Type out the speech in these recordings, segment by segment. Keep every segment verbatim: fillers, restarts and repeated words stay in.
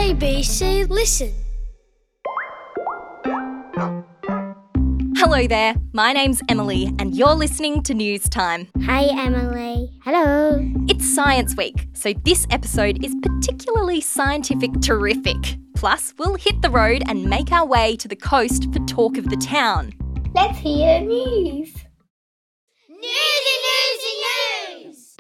A B C Listen. Hello there, my name's Emily and you're listening to News Time. Hi Emily. Hello. It's Science Week, so this episode is particularly scientific terrific. Plus, we'll hit the road and make our way to the coast for Talk of the Town. Let's hear news. Newsy, newsy, news!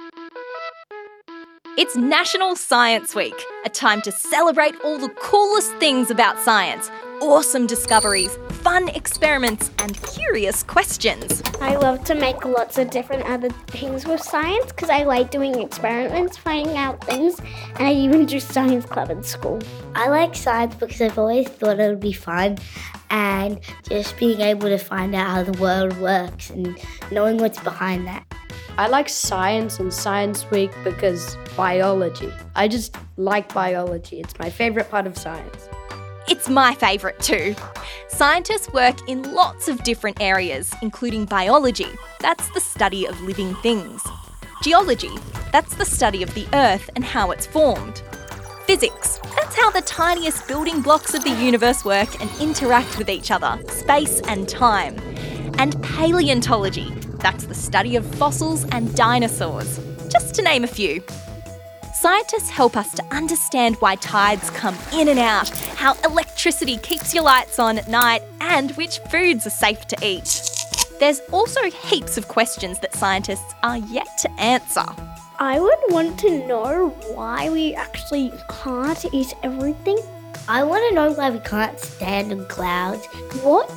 It's National Science Week, a time to celebrate all the coolest things about science, awesome discoveries, fun experiments and curious questions. I love to make lots of different other things with science because I like doing experiments, finding out things, and I even do science club in school. I like science because I've always thought it would be fun, and just being able to find out how the world works and knowing what's behind that. I like science and Science Week because biology. I just like biology. It's my favourite part of science. It's my favourite too. Scientists work in lots of different areas, including biology. That's the study of living things. Geology. That's the study of the Earth and how it's formed. Physics. That's how the tiniest building blocks of the universe work and interact with each other, space and time. And paleontology. That's the study of fossils and dinosaurs, just to name a few. Scientists help us to understand why tides come in and out, how electricity keeps your lights on at night, and which foods are safe to eat. There's also heaps of questions that scientists are yet to answer. I would want to know why we actually can't eat everything. I want to know why we can't stand on clouds. What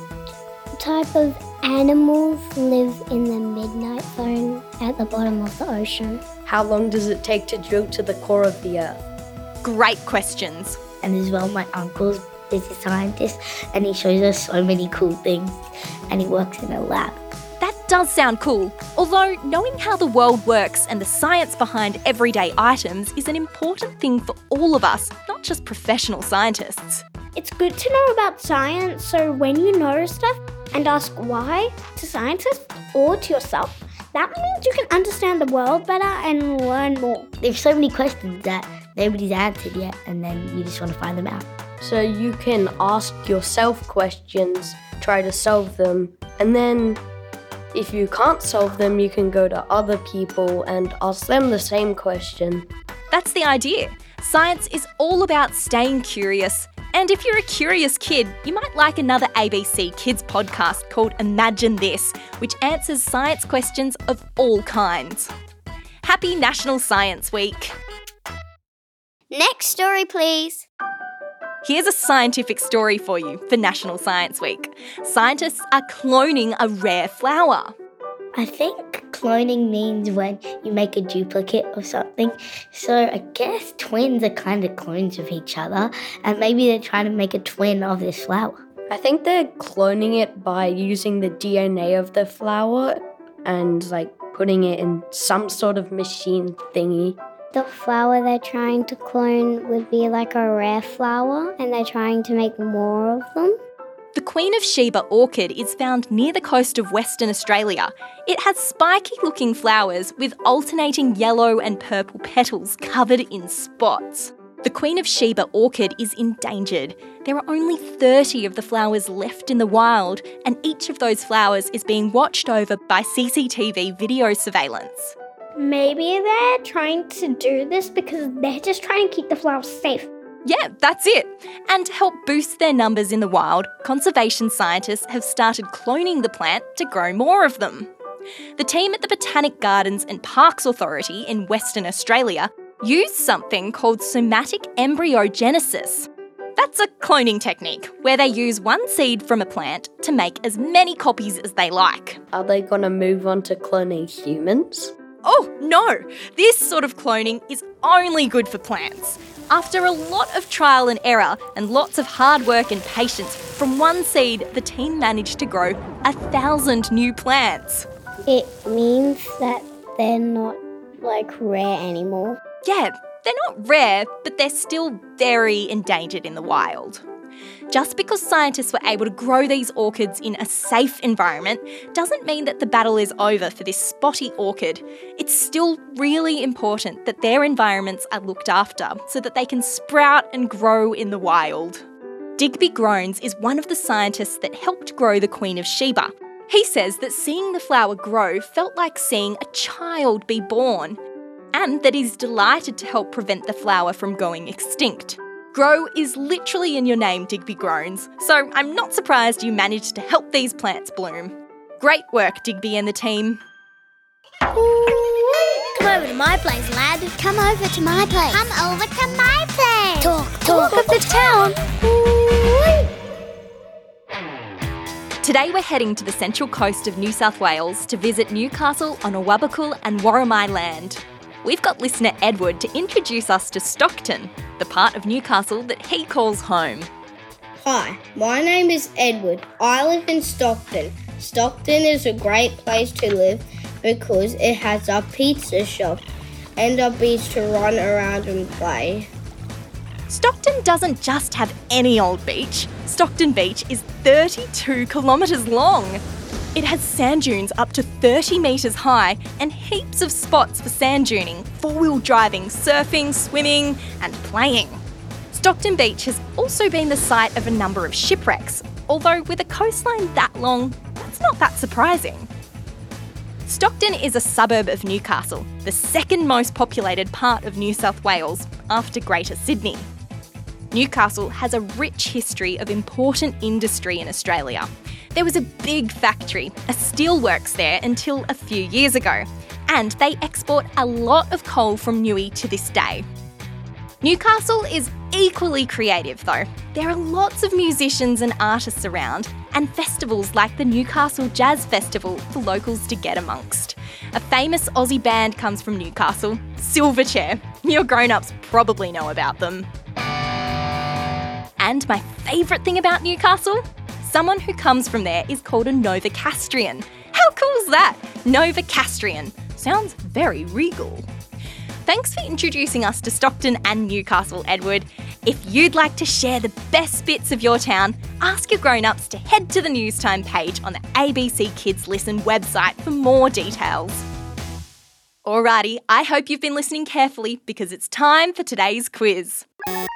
type of animals live in the midnight zone at the bottom of the ocean? How long does it take to drill to the core of the Earth? Great questions. And as well, my uncle's is a scientist and he shows us so many cool things and he works in a lab. That does sound cool, although knowing how the world works and the science behind everyday items is an important thing for all of us, not just professional scientists. It's good to know about science, so when you know stuff and ask why to scientists or to yourself, that means you can understand the world better and learn more. There's so many questions that nobody's answered yet, and then you just want to find them out. So you can ask yourself questions, try to solve them, and then if you can't solve them, you can go to other people and ask them the same question. That's the idea. Science is all about staying curious. And if you're a curious kid, you might like another A B C Kids podcast called Imagine This, which answers science questions of all kinds. Happy National Science Week. Next story, please. Here's a scientific story for you for National Science Week. Scientists are cloning a rare flower. I think cloning means when you make a duplicate of something. So I guess twins are kind of clones of each other, and maybe they're trying to make a twin of this flower. I think they're cloning it by using the D N A of the flower and like putting it in some sort of machine thingy. The flower they're trying to clone would be like a rare flower, and they're trying to make more of them. The Queen of Sheba orchid is found near the coast of Western Australia. It has spiky-looking flowers with alternating yellow and purple petals covered in spots. The Queen of Sheba orchid is endangered. There are only thirty of the flowers left in the wild, and each of those flowers is being watched over by C C T V video surveillance. Maybe they're trying to do this because they're just trying to keep the flowers safe. Yeah, that's it. And to help boost their numbers in the wild, conservation scientists have started cloning the plant to grow more of them. The team at the Botanic Gardens and Parks Authority in Western Australia used something called somatic embryogenesis. That's a cloning technique where they use one seed from a plant to make as many copies as they like. Are they going to move on to cloning humans? Oh, no! This sort of cloning is only good for plants. After a lot of trial and error and lots of hard work and patience, from one seed, the team managed to grow a thousand new plants. It means that they're not, like, rare anymore. Yeah, they're not rare, but they're still very endangered in the wild. Just because scientists were able to grow these orchids in a safe environment doesn't mean that the battle is over for this spotty orchid. It's still really important that their environments are looked after so that they can sprout and grow in the wild. Digby Groans is one of the scientists that helped grow the Queen of Sheba. He says that seeing the flower grow felt like seeing a child be born, and that he's delighted to help prevent the flower from going extinct. Grow is literally in your name, Digby Groans, so I'm not surprised you managed to help these plants bloom. Great work, Digby and the team. Come over to my place, lad. Come over to my place. Come over to my place. Talk, talk, Talk of the town. Today we're heading to the central coast of New South Wales to visit Newcastle on Awabakal and Worimi land. We've got listener Edward to introduce us to Stockton, the part of Newcastle that he calls home. Hi, my name is Edward. I live in Stockton. Stockton is a great place to live because it has a pizza shop and a beach to run around and play. Stockton doesn't just have any old beach. Stockton Beach is thirty-two kilometres long. It has sand dunes up to thirty metres high and heaps of spots for sand duning, four-wheel driving, surfing, swimming and playing. Stockton Beach has also been the site of a number of shipwrecks, although with a coastline that long, that's not that surprising. Stockton is a suburb of Newcastle, the second most populated part of New South Wales after Greater Sydney. Newcastle has a rich history of important industry in Australia. There was a big factory, a steelworks there until a few years ago, and they export a lot of coal from Newey to this day. Newcastle is equally creative though. There are lots of musicians and artists around, and festivals like the Newcastle Jazz Festival for locals to get amongst. A famous Aussie band comes from Newcastle, Silverchair. Your grown-ups probably know about them. And my favourite thing about Newcastle? Someone who comes from there is called a Novocastrian. How cool is that? Novocastrian. Sounds very regal. Thanks for introducing us to Stockton and Newcastle, Edward. If you'd like to share the best bits of your town, ask your grown-ups to head to the News Time page on the A B C Kids Listen website for more details. Alrighty, I hope you've been listening carefully because it's time for today's quiz.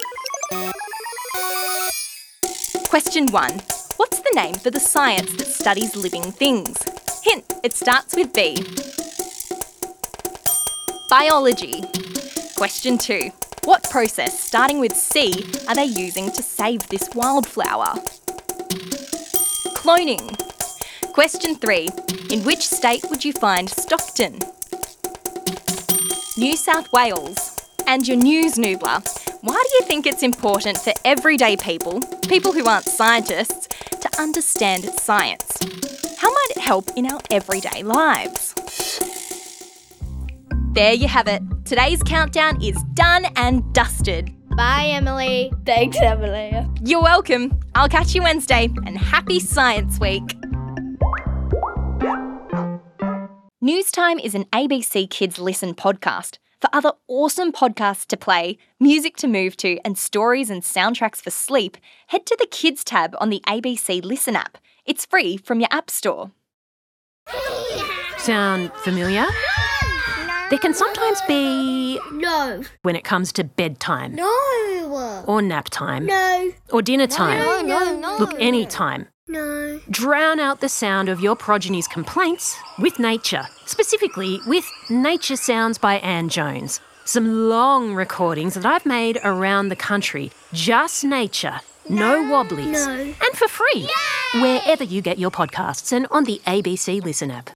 Question one. What's the name for the science that studies living things? Hint, it starts with B. Biology. Question two. What process, starting with C, are they using to save this wildflower? Cloning. Question three. In which state would you find Stockton? New South Wales. And your news noobler. Why do you think it's important for everyday people, people who aren't scientists, to understand science? How might it help in our everyday lives? There you have it. Today's countdown is done and dusted. Bye, Emily. Thanks, Emily. You're welcome. I'll catch you Wednesday, and happy Science Week. News Time is an A B C Kids Listen podcast. For other awesome podcasts to play, music to move to, and stories and soundtracks for sleep, head to the Kids tab on the A B C Listen app. It's free from your app store. Sound familiar? There can sometimes be... No. when it comes to bedtime. No. Or nap time. No. Or dinner time. No, no, no. Look, any time. No. Drown out the sound of your progeny's complaints with nature. Specifically with Nature Sounds by Anne Jones. Some long recordings that I've made around the country. Just nature. No wobblies. No. And for free. Yay! Wherever you get your podcasts and on the A B C Listen app.